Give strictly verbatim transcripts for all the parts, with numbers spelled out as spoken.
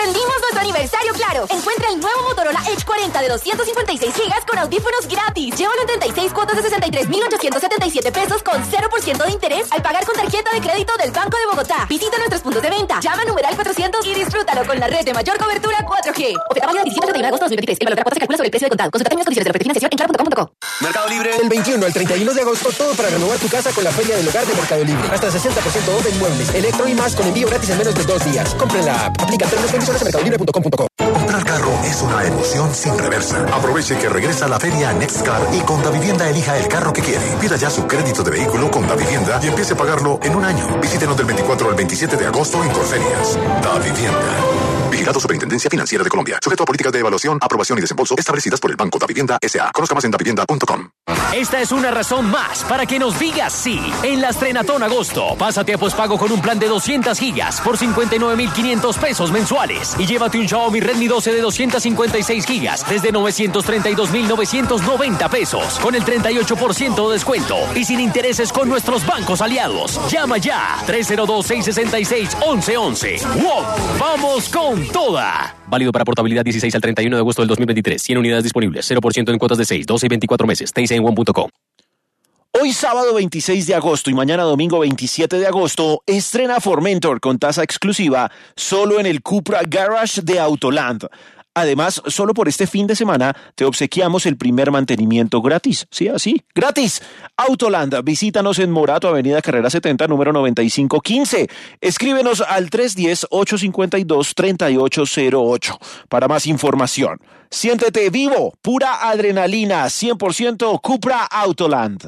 Extendimos nuestro aniversario Claro. Encuentra el nuevo Motorola Edge cuarenta de doscientos cincuenta y seis gigas con audífonos gratis. Llévalo en treinta y seis cuotas de sesenta y tres mil ochocientos setenta y siete pesos con cero por ciento de interés al pagar con tarjeta de crédito del Banco de Bogotá. Visita nuestros puntos de venta. Llama a numeral cuatrocientos y disfrútalo con la red de mayor cobertura cuatro G. Oferta válida del diecisiete al treinta y uno de agosto de dos mil veintitrés. El valor de la cuota se calcula sobre el precio de contado. Consulta términos y condiciones de la financiación en claro punto com punto co. Mercado Libre. Del veintiuno al treinta y uno de agosto, todo para renovar tu casa con la Feria del Hogar de Mercado Libre. Hasta sesenta por ciento off en muebles, electro y más con envío gratis en menos de dos días. Compren la app. Aplica términos y condiciones en mercado libre punto com punto co. Comprar carro es una emoción sin reversa. Aproveche que regresa la feria Nextcar y con Davivienda elija el carro que quiere. Pida ya su crédito de vehículo con Davivienda y empiece a pagarlo en un año. Visítenos del veinticuatro al veintisiete de agosto en Corferias. Davivienda. Vigilado Superintendencia Financiera de Colombia. Sujeto a políticas de evaluación, aprobación y desembolso establecidas por el Banco Davivienda S A. Conozca más en davivienda punto com. Esta es una razón más para que nos digas sí. En la Estrenatón Agosto, pásate a pospago con un plan de doscientas gigas por cincuenta y nueve mil quinientos pesos mensuales y llévate un Xiaomi Redmi doce de doscientas cincuenta y seis gigas desde novecientos treinta y dos mil novecientos noventa pesos con el treinta y ocho por ciento de descuento y sin intereses con nuestros bancos aliados. Llama ya tres cero dos, seis seis seis, once once. ¡Wow! ¡Vamos con toda! Válido para portabilidad dieciséis al treinta y uno de agosto del dos mil veintitrés. cien unidades disponibles. cero por ciento en cuotas de seis, doce y veinticuatro meses. T I C en one punto com. Hoy sábado veintiséis de agosto y mañana domingo veintisiete de agosto estrena Formentor con tasa exclusiva solo en el Cupra Garage de Autoland. Además, solo por este fin de semana te obsequiamos el primer mantenimiento gratis. Sí, así, gratis. Autoland, visítanos en Morato, Avenida Carrera setenta, número noventa y cinco quince. Escríbenos al tres uno cero, ocho cinco dos, tres ocho cero ocho para más información. Siéntete vivo, pura adrenalina, cien por ciento Cupra Autoland.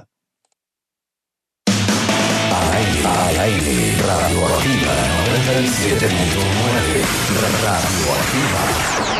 Al aire, Radioactiva noventa y siete punto nueve, Radioactiva.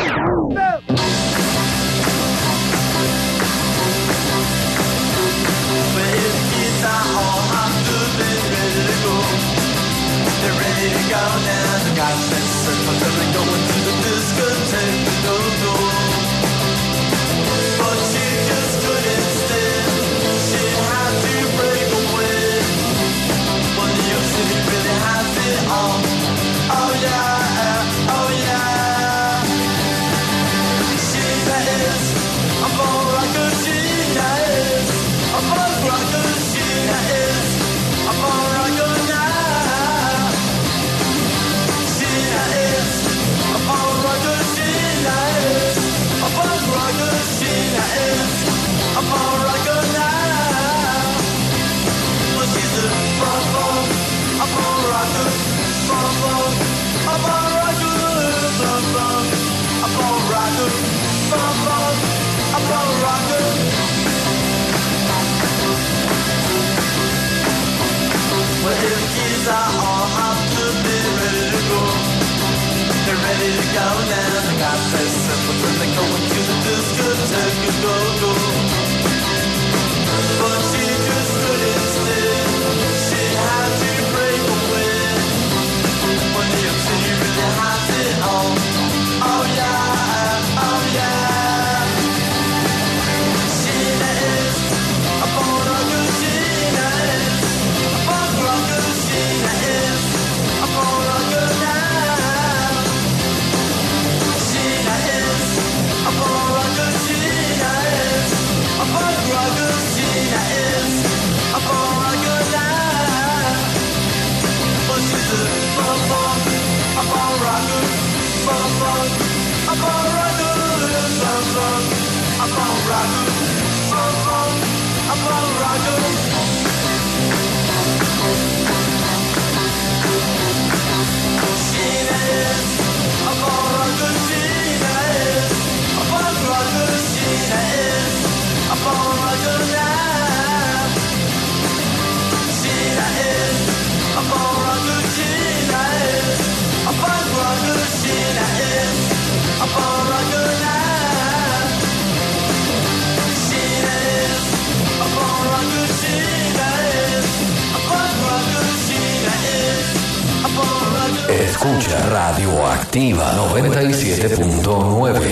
Escucha Radioactiva noventa y siete punto nueve.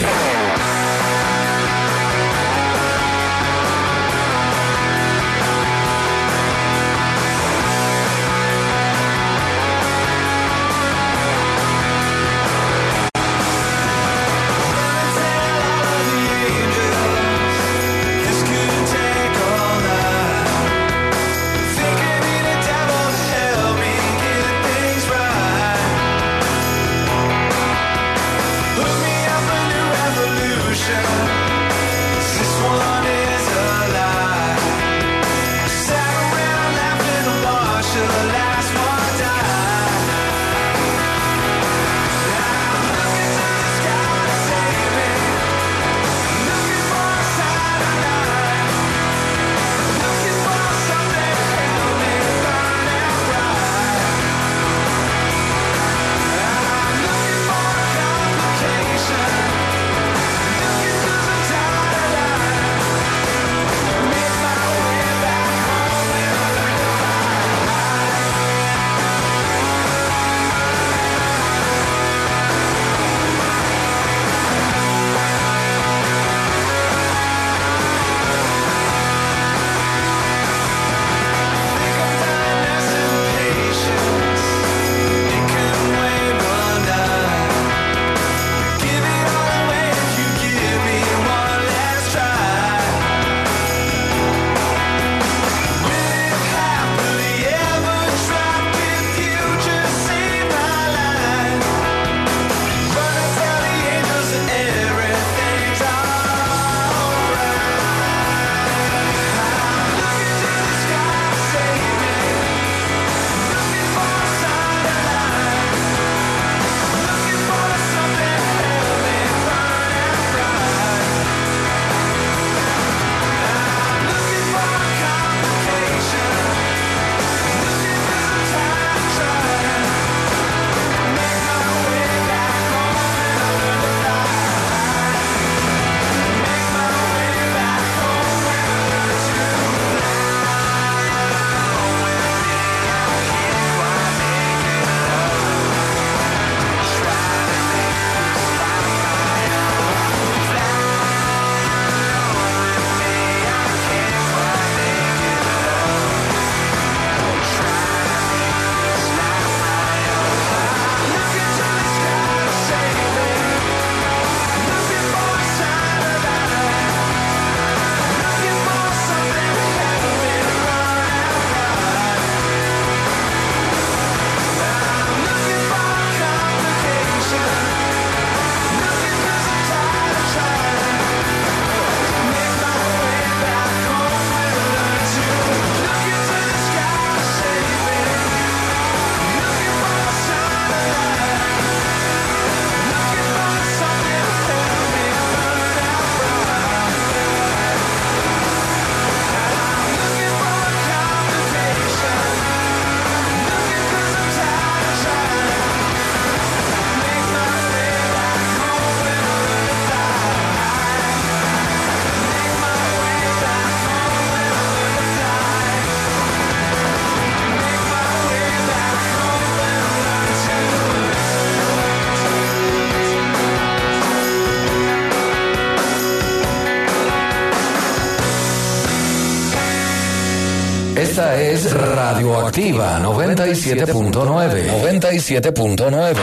Esta es Radioactiva noventa y siete punto nueve. noventa y siete punto nueve.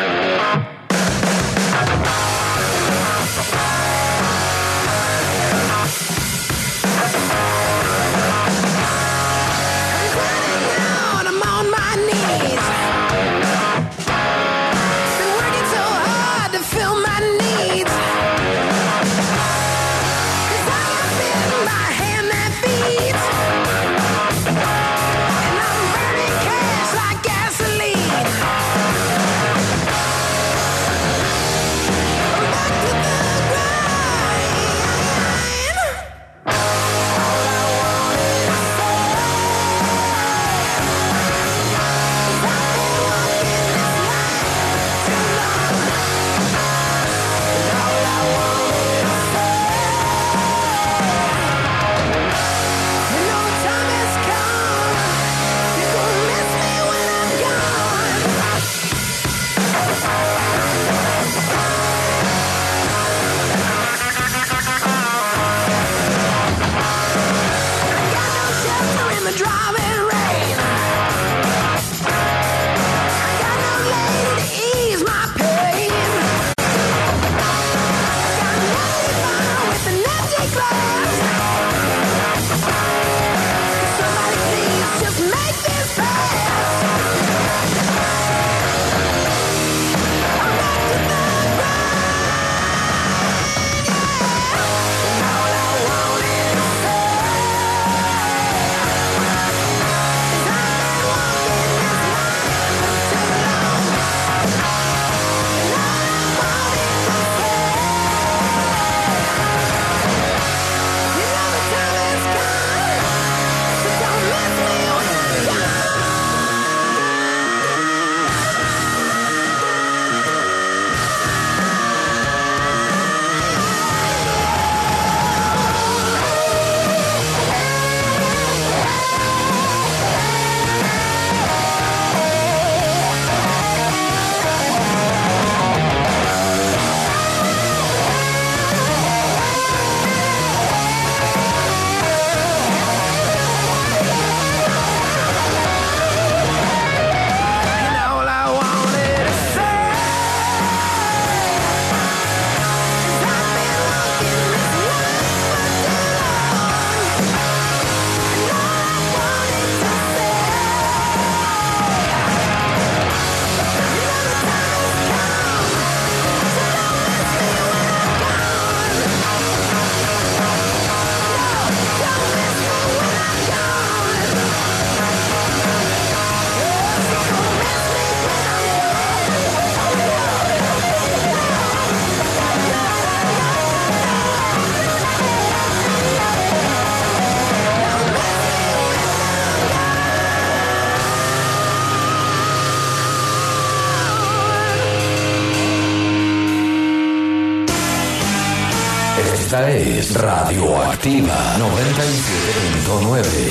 Esta es Radioactiva noventa y siete punto nueve.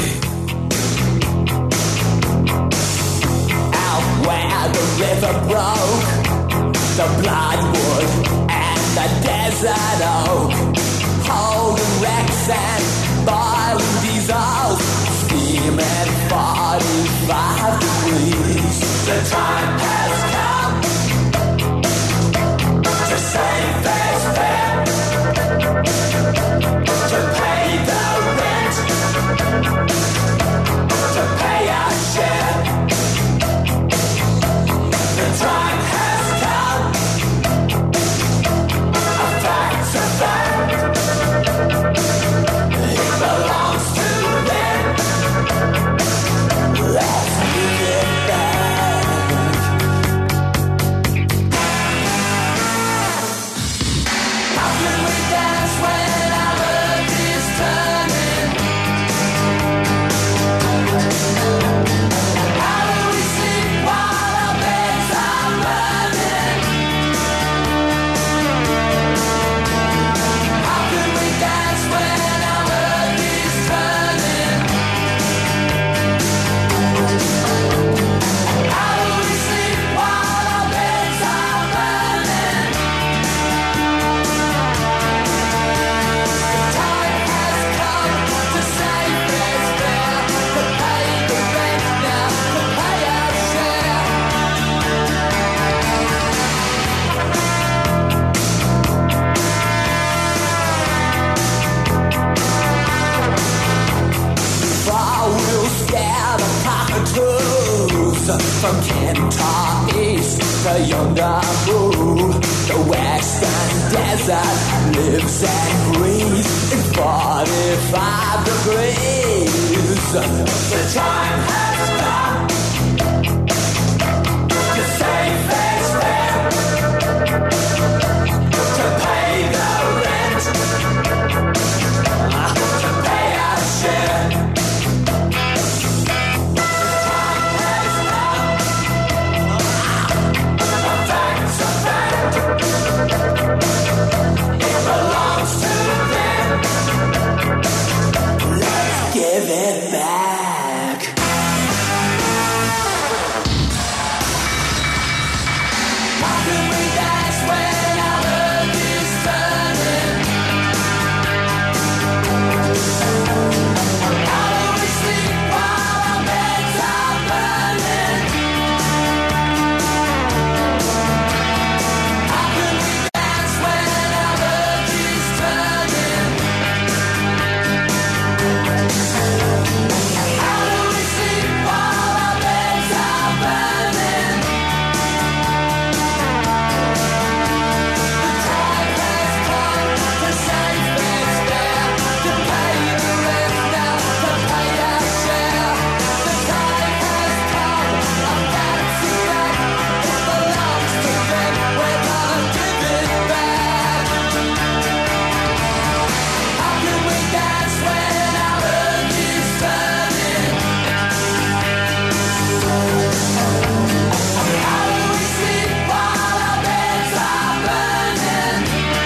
Out where the river broke, the bloodwood and the desert oak, holding wrecks and boiling diesels, steaming forty-five degrees. The time has come to save this fair, to pay the rent, to pay our share. The time has come, a fact's a fact. It belongs to them. Let's give it back. that lives and breathes in forty-five degrees. The time has come to save face fair, to pay the rent, to pay our share. Give it back. How can we dance when our world is turning? How do we sleep while our beds are burning? How can we dance when our world is turning? How do we sleep while our beds are burning? The time has come to save face fair, to pay the rent now, to pay our share. The time has come, I'm dancing back. It belongs to them, we're gonna give it back. How can we dance when our world is turning? How do we sleep while our beds are burning?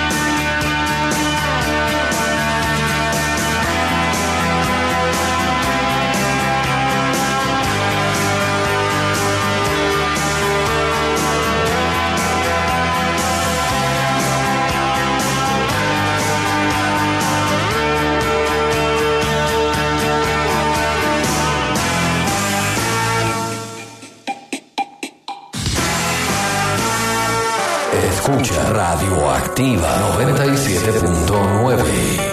Escucha Radioactiva noventa y siete punto nueve.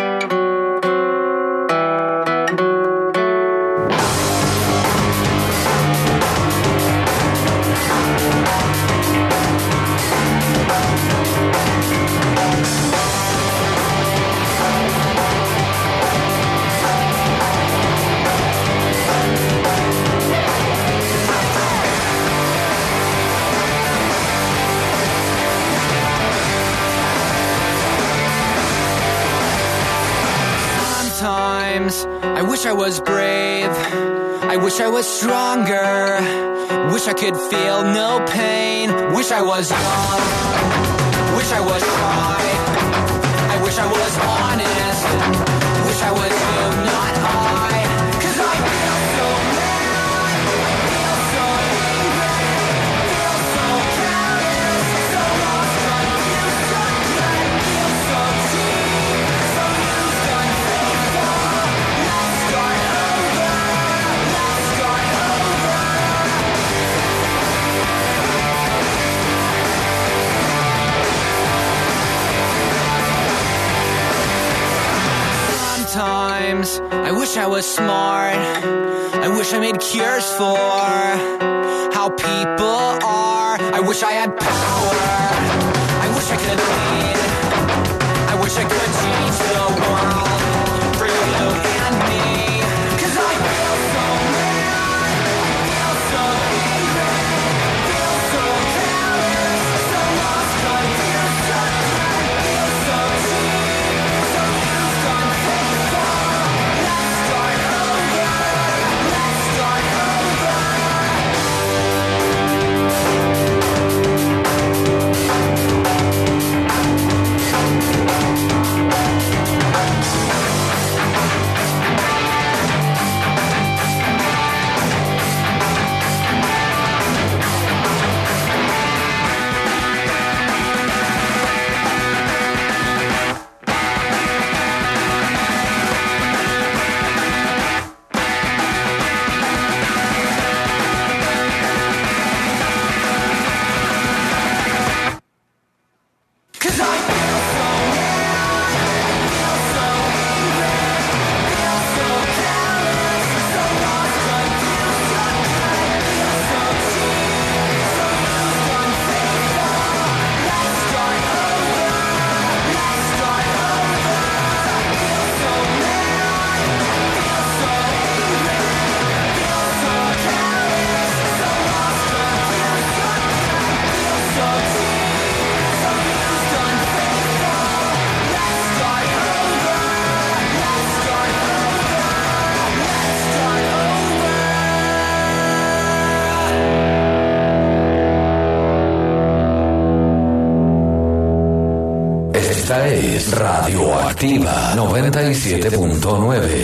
Sometimes I wish I was brave. I wish I was stronger. Wish I could feel no pain. Wish I was young. Wish I was shy. I wish I was honest. Wish I was you, not I. 'Cause I feel so mad. Feel so angry. Feel so careless. So lost, confused, so glad. Feel so cheap. So used, unfaithful. Let's start over. Let's start over. Sometimes I wish I was smart. I wish I made cures for how people are. I wish I had power. I wish I could lead. I wish I could change the world for you and me. 'Cause I feel so mad. Feel so angry. Feel so careless. So lost, confused, so glad. Feel so cheap. So used, unfaithful. Let's start over. Let's start over. Esta es Radioactiva noventa y siete punto nueve.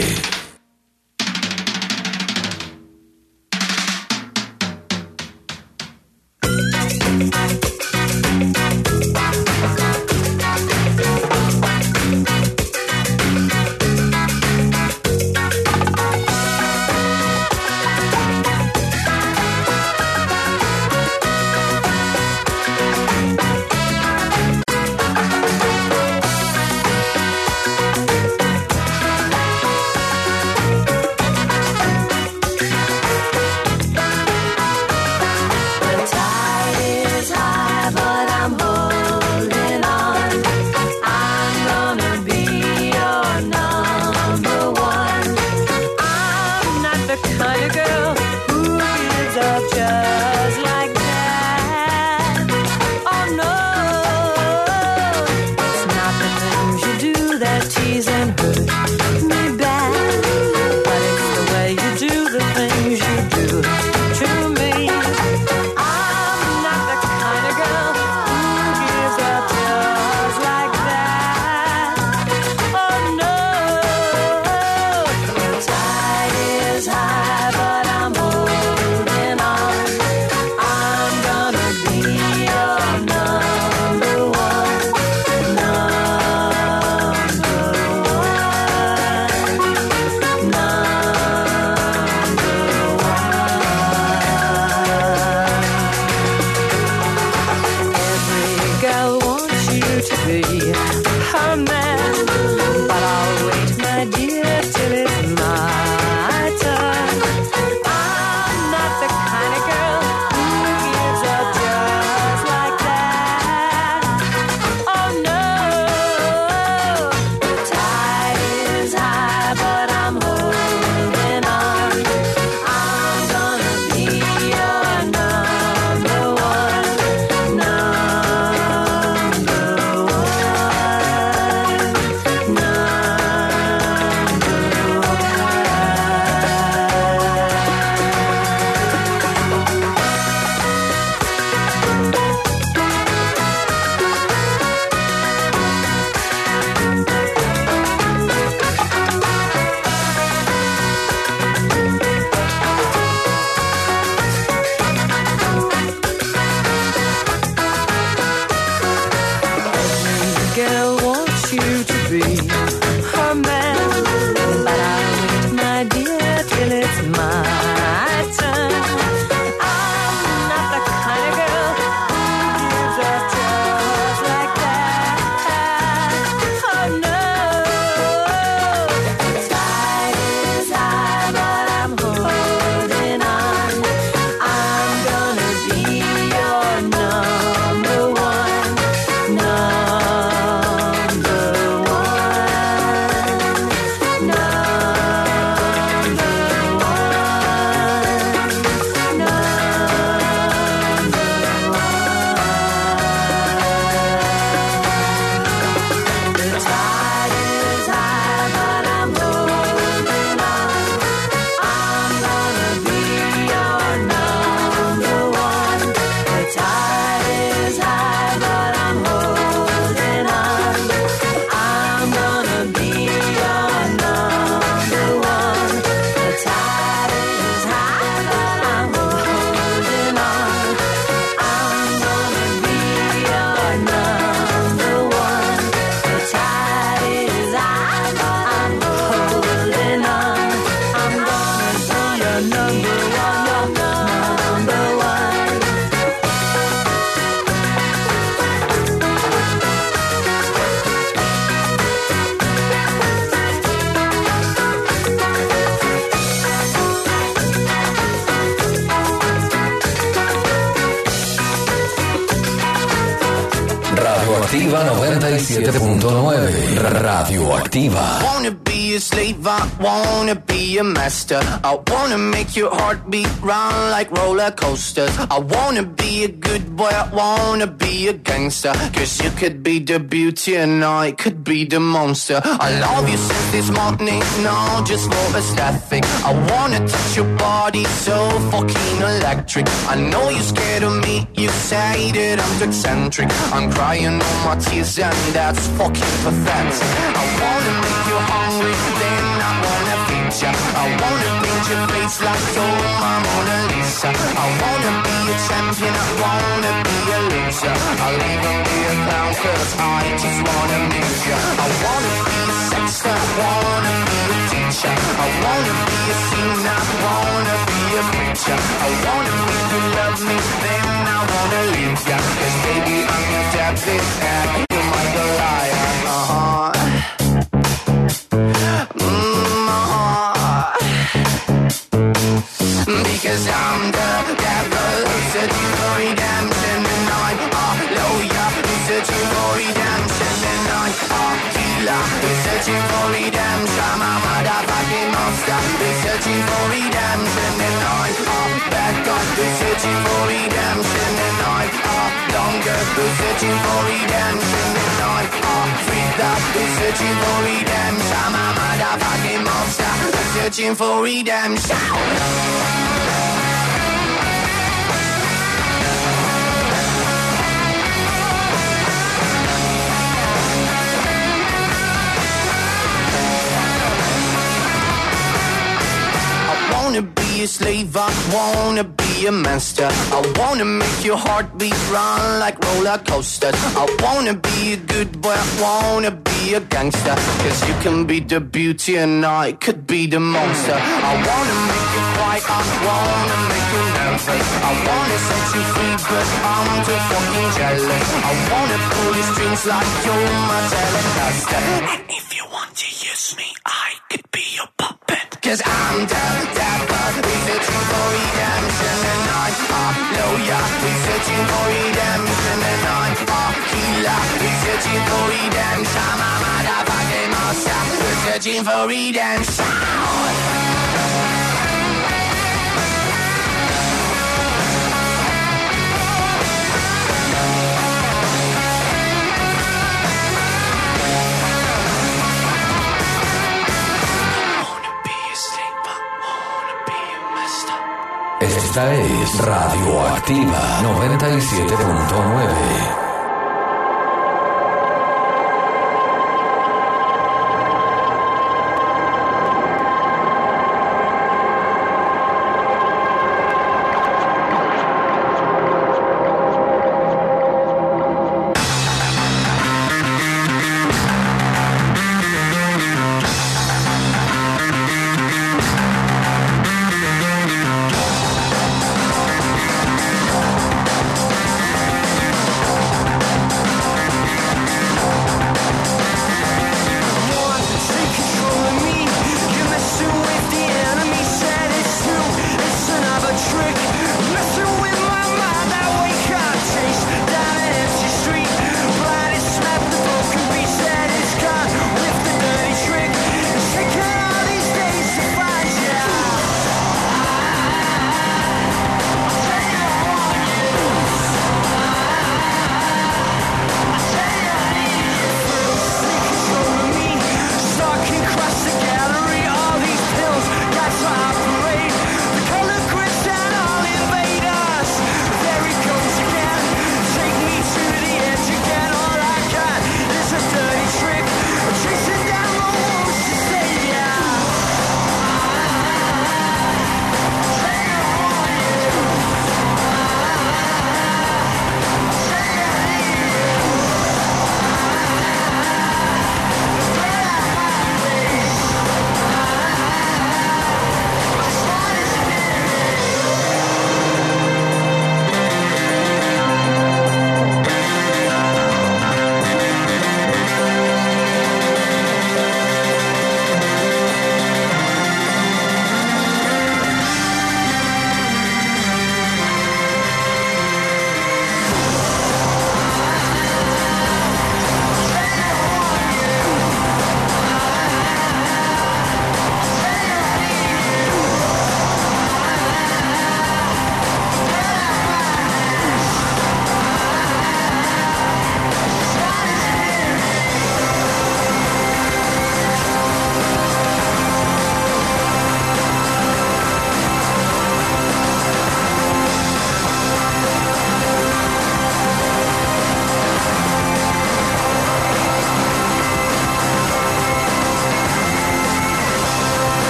Radioactiva noventa y siete punto nueve. Radioactiva. Wanna be a slave, I wanna be a master. I wanna make your heartbeat run like roller coasters. I wanna be a good boy, I wanna be a gangster. Cause you could be the beauty and I could be the monster. I love you since this morning, no, just for aesthetic. I wanna touch your body so fucking electric. I know you're scared of me, you say that I'm too eccentric. I'm crying my tears and that's fucking pathetic. I wanna make you hungry, then I wanna feed ya. I wanna paint your face like you're my Mona Lisa. I wanna be a champion, I wanna be a loser. I'll even be a clown cause I just wanna amuse ya. I wanna be a sexter, I wanna be a teacher. I wanna be a singer, I wanna be a preacher. I wanna make you love me, then I wanna leave ya. Cause baby I'm your David and you're my Goliath. Uh-huh. Mm, uh-huh. Because I'm the devil who's searching for redemption. And I'm a lawyer who's searching for redemption. And I'm a healer who's searching for redemption. I'm a motherfucking monster who's searching for redemption. And I'm a bad guy who's searching for redemption. And I'm a longer who's searching for redemption. And I'm a freak who's searching for redemption. I'm a motherfucking monster who's searching for redemption. I wanna be a slave, I wanna be a master. I wanna make your heartbeat run like roller coasters. I wanna be a good boy, I wanna be a gangster. Cause you can be the beauty and I could be the monster. I wanna make you cry, I wanna make you nervous. I wanna set you free but I'm too fucking jealous. I wanna pull your strings like you're my telecaster. And if you want to use me, I could be your puppet. Cause I'm the devil, we're searching for redemption. And I'm a lawyer, we're searching for redemption. And I'm a healer, we're searching for redemption. I'm a motherfucking monster, we're searching for redemption. Esta es Radioactiva noventa y siete punto nueve.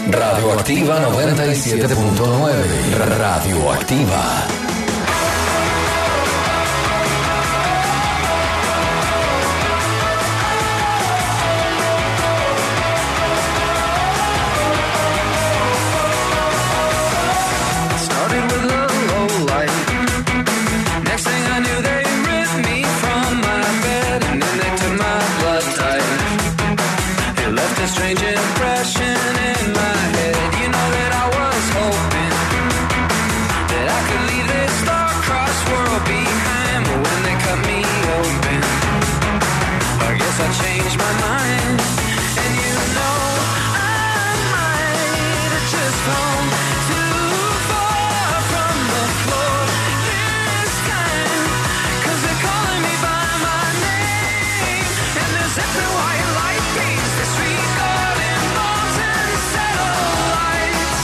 Radioactiva noventa y siete punto nueve. Radioactiva. Started with a low light. Next thing I knew, they ripped me from my bed, and then they took my blood type. It left a strange impression in my head. You know that I was hoping that I could leave this star-crossed world behind, but when they cut me open, I guess I changed my mind. And you know I might have just gone too far from the floor this time, 'cause they're calling me by my name, and there's zipping white light beams, disregarding bombs and satellites.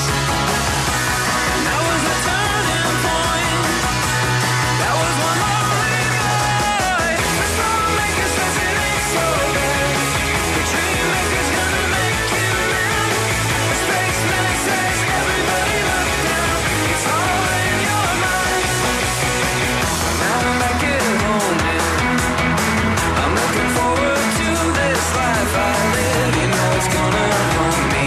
And that was the turning point. That was one lonely night. The stormmaker says it ain't so bad. The dream maker's gonna make you mad. The spaceman says everybody look down. It's all in your mind. Now I'm back at home now. I'm looking forward to this life I live. You know it's gonna haunt me.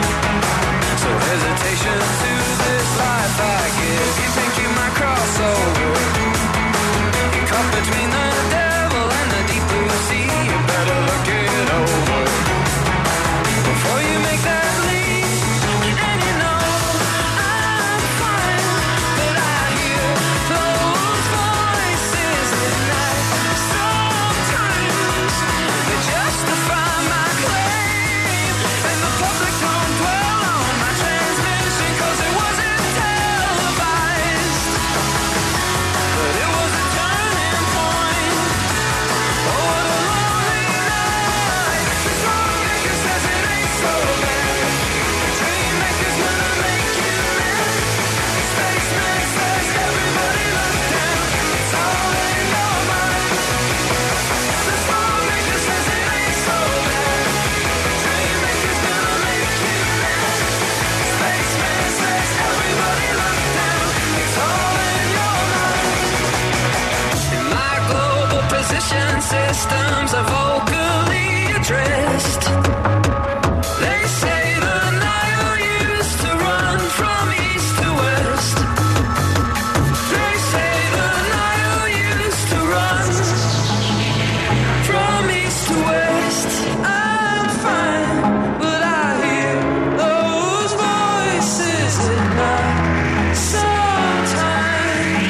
So hesitation to this life I give. You think you might cross over. You're caught between the devil and the deep blue sea. You better look it over before you make that leap. And you know I'm fine, but I hear those voices at night. Sometimes they justify my claim, and the public don't dwell on my transmission, 'cause it wasn't televised. But it was a turning point. Oh, what a lonely night. The stormmaker says it ain't so bad. The dream maker's gonna make you mad. The spaceman says everybody look down. It's all in your mind. The stormmaker says it ain't so bad. The dream maker's gonna make you mad. The spaceman says everybody look down. It's all in your mind. In my global position systems are vocally addressed. They say the Nile used to run from east to west. They say the Nile used to run from east to west. I'm fine, but I hear those voices at night sometimes.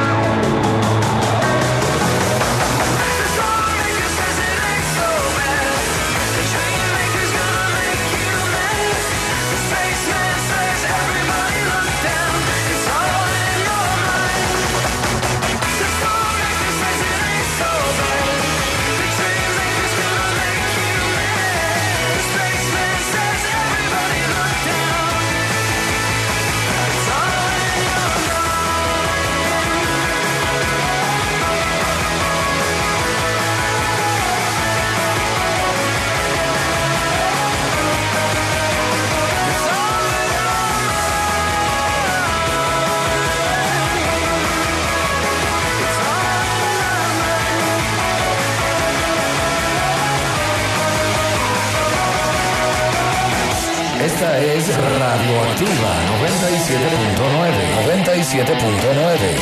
The stormmaker says it ain't so bad. The dream maker's gonna make you mad. The spaceman says everybody look down. It's all in your mind. The stormmaker says it ain't so bad. The dream maker's gonna make you mad. The spaceman says everybody look down. It's all in your Esta es Radioactiva noventa y siete punto nueve. noventa y siete punto nueve.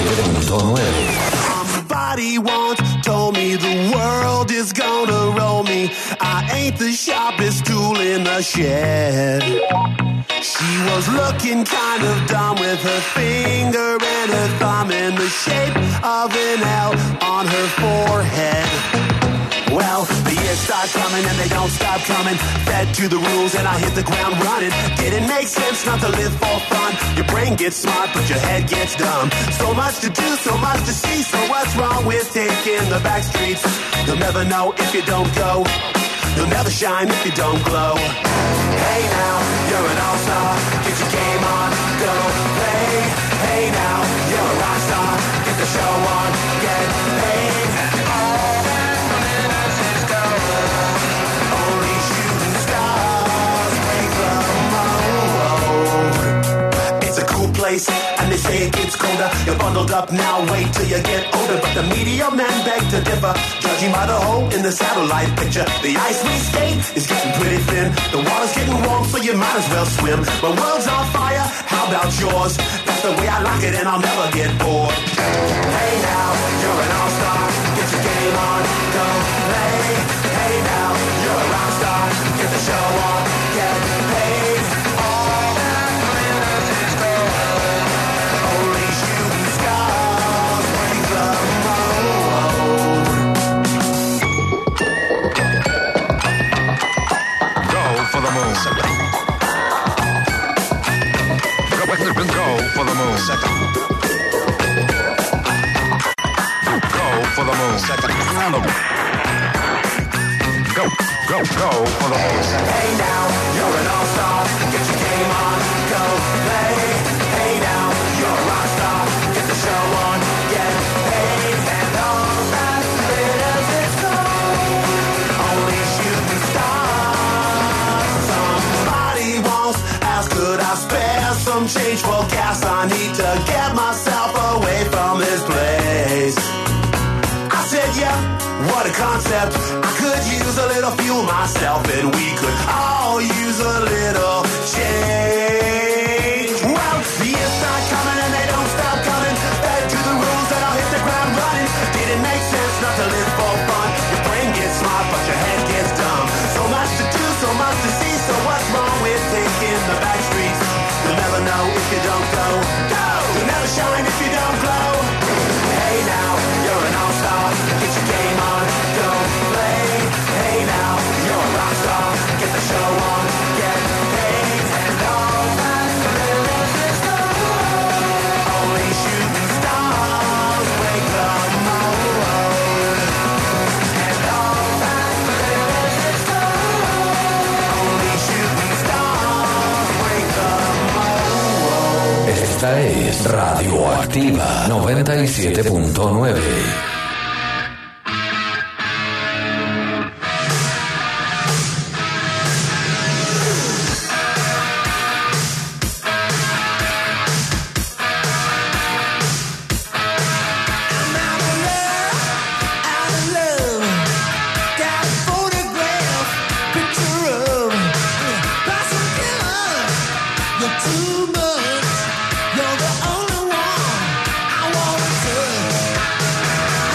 siete punto nueve. Somebody once told me the world is gonna roll me. I ain't the sharpest tool in the shed. She was looking kind of dumb with her finger and her thumb in the shape of an L on her forehead. Well, the years start coming and they don't stop coming. Fed to the rules and I hit the ground running. Didn't make sense not to live for fun. Your brain gets smart but your head gets dumb. So much to do, so much to see. So what's wrong with taking the back streets? You'll never know if you don't go. You'll never shine if you don't glow. Hey now, you're an all-star. Get your game on, go play. Hey now, you're a rock star. Get the show on, get paid. All that glitters is gold. Only shooting stars break the mold. It's a cool place, and they say it gets colder. You're bundled up now, wait till you get older. But the media men beg to differ. Judging by the hole in the satellite picture, the ice we skate is getting pretty thin. The water's getting warm, so you might as well swim. My world's on fire, how about yours? That's the way I like it, and I'll never get bored. Hey now, you're an all-star. Get your game on, go play. Hey now, you're a rock star. Get the show on, get paid. All that glitters is gold. Only shooting stars break the mold. Go for the moon. Go for the moon. Go for the moon. Go, go, go for the moon. Hey now, you're an all-star. Get your game on, go play. Hey now, you're a rock star. Get the show on, get paid. And all that glitters is gold. Only shooting stars. Somebody once asked, could I spare some change for gas? I need to get myself away from this place. I said, yeah, what a concept. I could use a little fuel myself, and we could all use a little change. Well, the years start coming and they don't stop coming. Fed to the rules and I'll hit the ground running. Didn't make sense not to live for fun. Your brain gets smart, but your head gets dumb. So much to do, so much to see. So what's wrong with taking the back streets? You'll never know if you don't go. Go! You'll never shine if you don't glow. Hey now, you're an all-star. Get your game on, go play. Hey now, you're a rock star. Get the show on, get paid. And all that glitters is gold. Only shooting stars break the mold. And all that glitters is gold. Only shooting stars break the mold. Esta es Radioactiva noventa y siete punto nueve. You're the only one I wanna touch.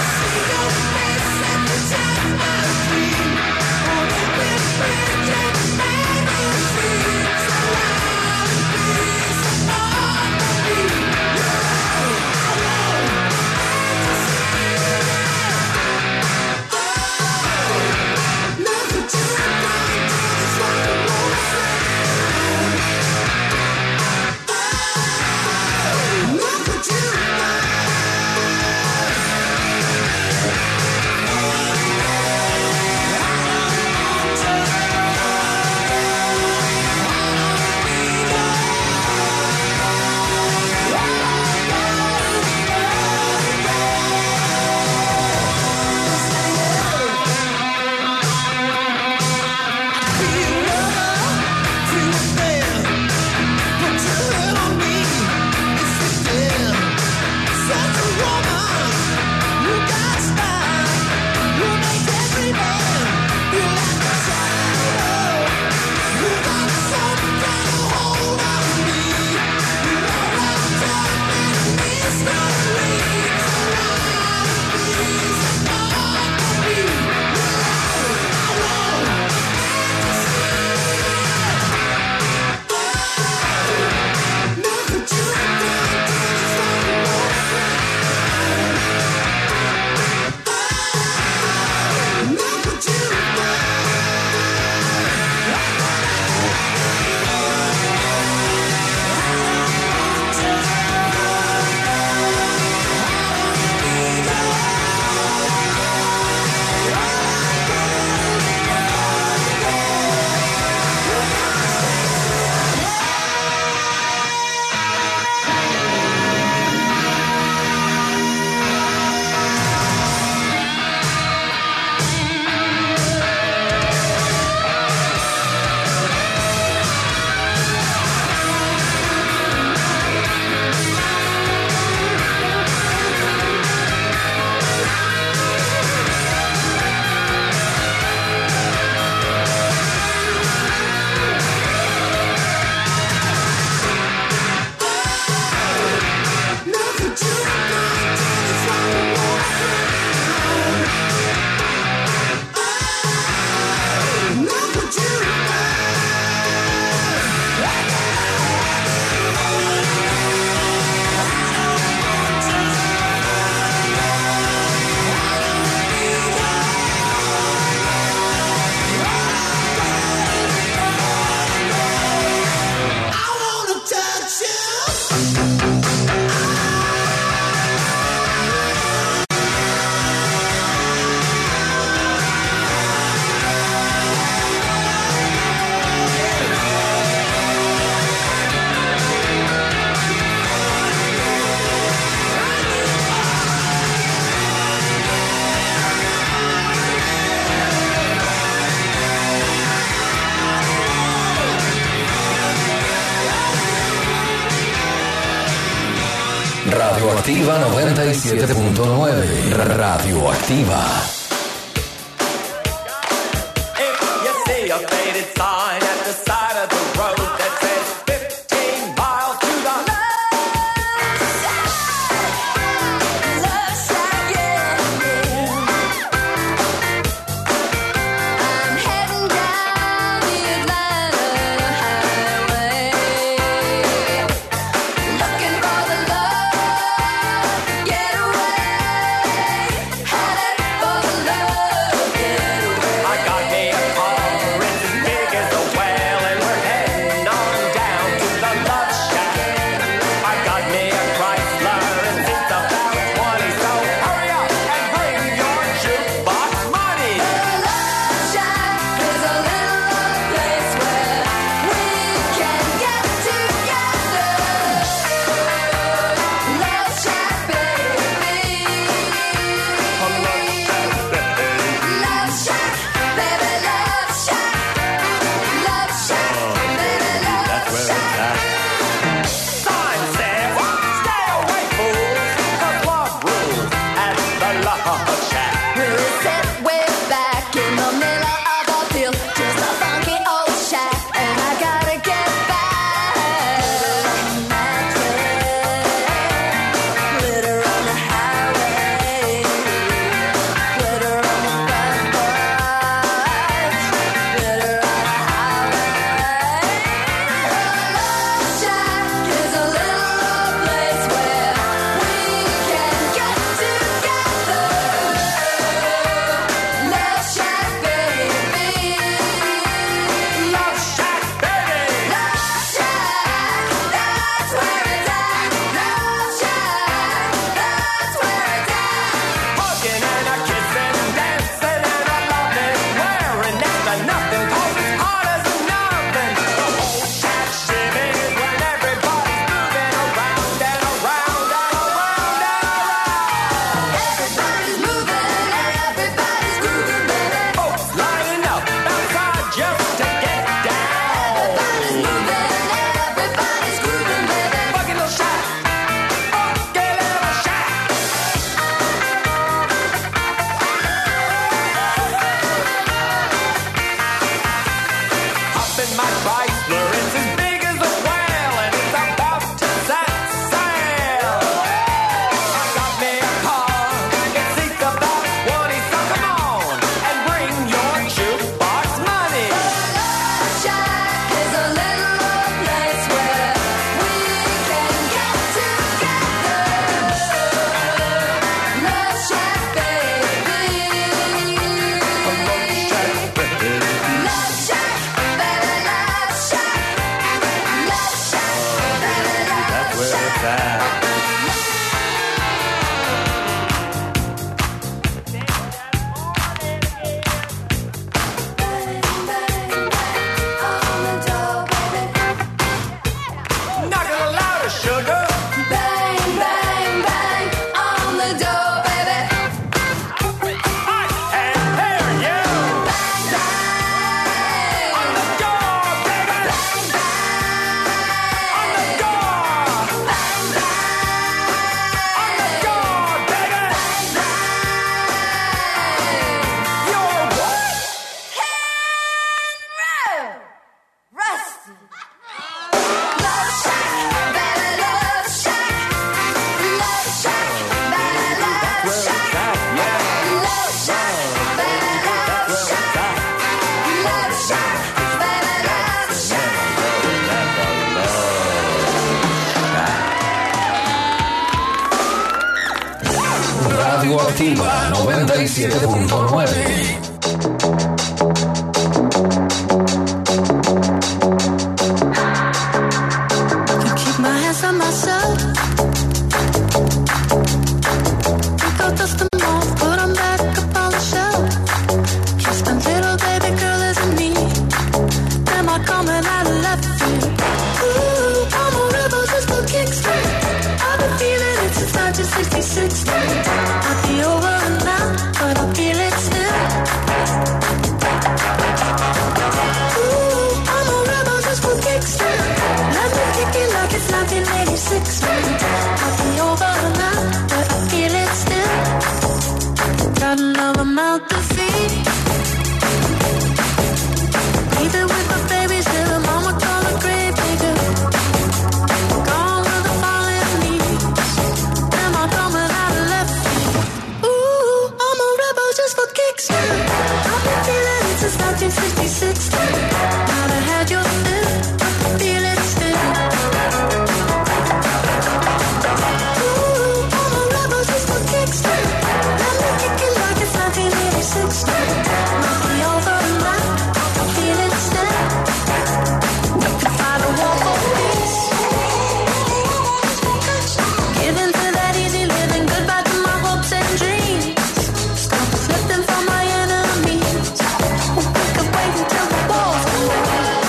Activa noventa y siete punto nueve. Radioactiva. If you see a faded sign at the side of the road that says fifteen miles to the Radioactiva noventa y siete punto nueve. sixty-six. I'll be over and out, but I'll feel it still. Ooh, I'm a rebel just for kicks. Let me kick it like it's nineteen eighty-six. I'll be over and out. them out the feet. Leave it with the babies till the mama call a grave digger. Gone with the fallen leaves. Am I coming out of left field? Ooh, I'm a rebel just for kicks now. I've been feeling it since nineteen sixty-six. Now that I had your fill, I can feel it still. Ooh, I'm a rebel just for kicks now. Let me kick it like it's nineteen eighty-six now. Might be over now, I can feel it still. I don't want for peace. Giving to that easy living, goodbye to my hopes and dreams. Stop flipping for my enemies. We could wait until the walls come down.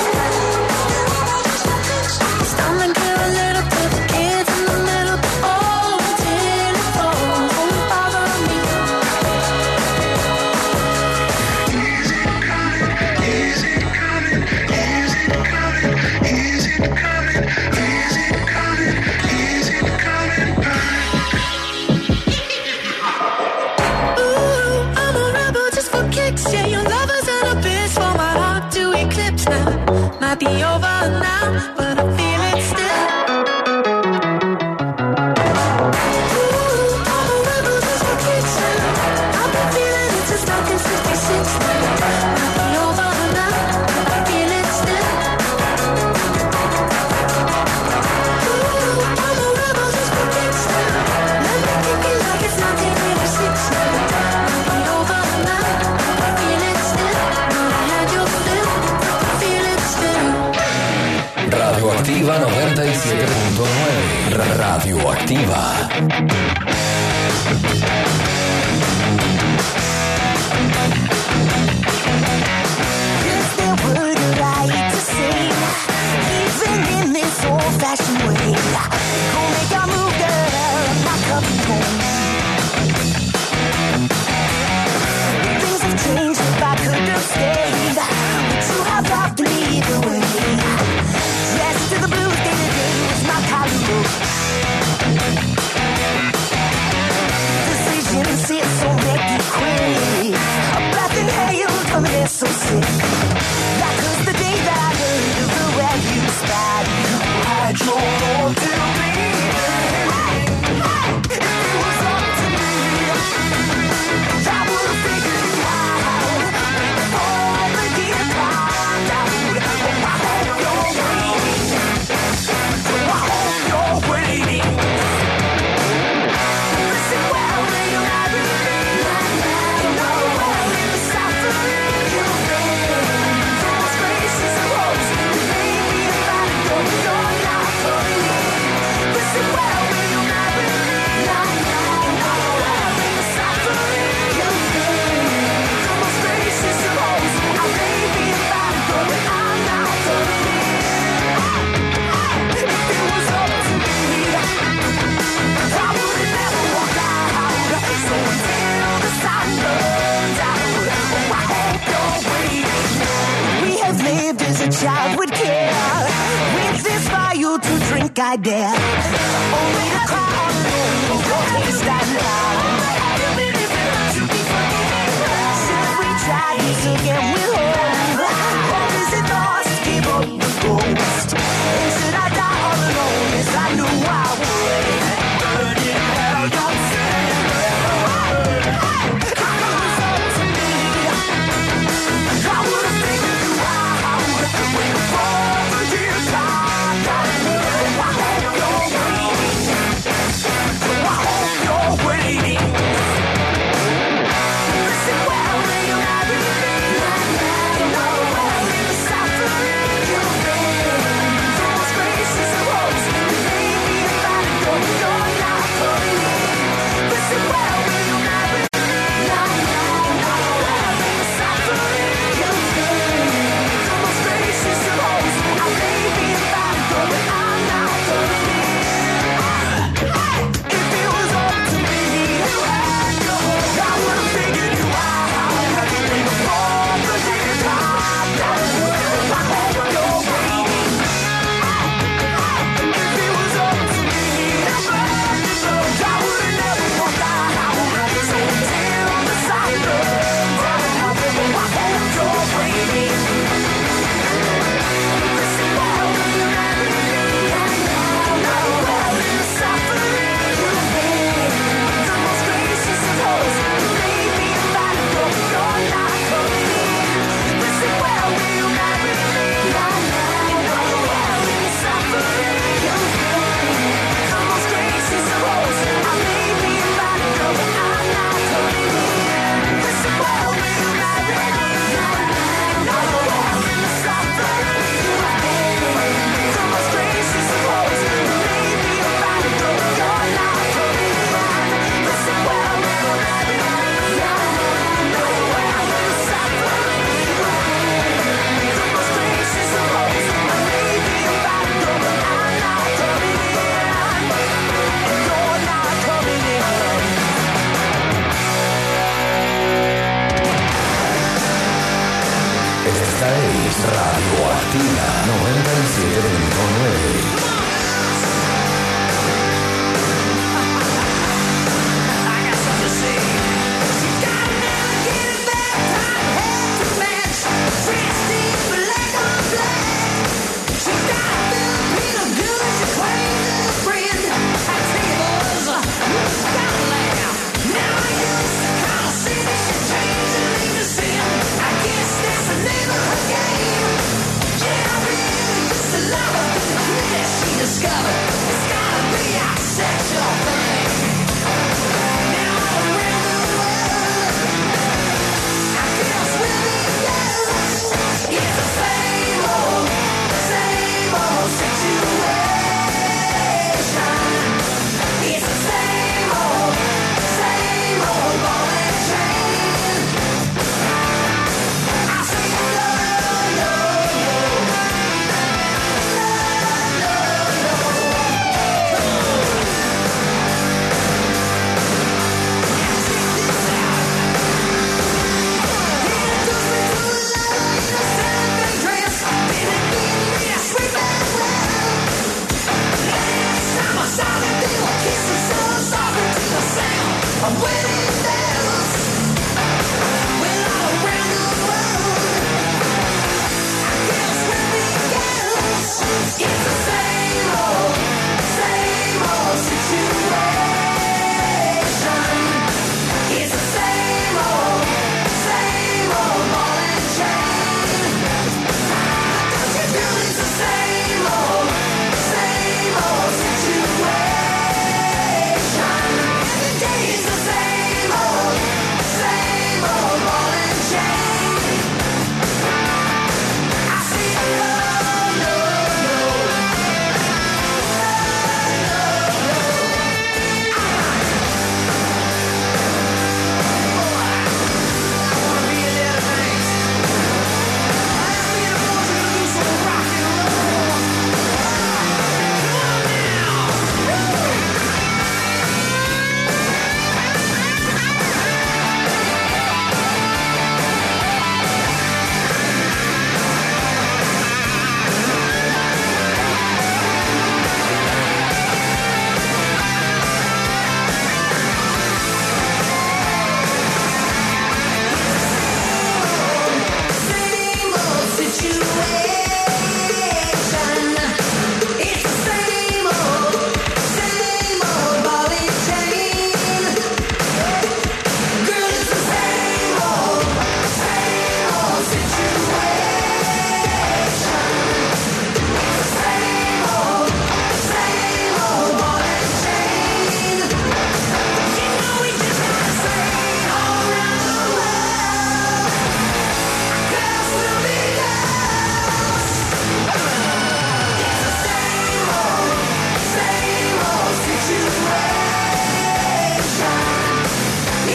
It's time to give a little to the kids in the middle. Oh, till it falls, won't bother me. Easy coming, easy coming, easy coming, easy coming, easy coming, easy coming back. Ooh, I'm a rebel just for kicks. Yeah, your lovers and a bitch for my heart to eclipse now. Might be over now, but I feel it still. Ooh, I'm a rebel just for kicks now. I've been feeling it since nineteen sixty-six now. Might be over now, but I feel it still. Ooh, I'm a rebel just for kicks now. Let me kick it like it's nineteen eighty-six now. Might be over now, but I feel it still. Now I had your fill, I feel it still. Radioactiva noventa y siete punto nueve. Radioactiva. Is there word you'd like to say? Even in this old-fashioned way, go make a move, girl, my cup home. Things have changed. If I could have stayed, would you have loved me either way? Dressed to the blues, day to day was my color. Decisions sit so make you crave. A breath inhaled, coming in so sick. That was the day that I learned of the way you spot. Had your own to me. If it was up to me, I would have figured it out. Before the year climbed out. Oh, I hope you're waiting. Oh, I hope you're waiting. Listen well, will you marry me? You know well in the south of me. You've been those gracious close. You made me a man, you're not for me. Listen well, will you marry me? You know well in the south of me. You've been those gracious close. I may be a man, but I'm not for me. If it was up to me, I would have never walked out. So until the sun burns out, oh, I hope you're waiting. We have lived as a child would care. With this fire to drink, I dare. Only to cry on alone, no taste and loud. Should we try this again with hope? Or is it lost? Give up the ghost. And should I die all alone as I knew I would? Burn in hell, you're saying. If it was up to me, I would have figured you out. Way before the years climbed out. Oh, I hope you're waiting. Oh, I hope you're waiting. Radioactiva noventa y siete punto nueve.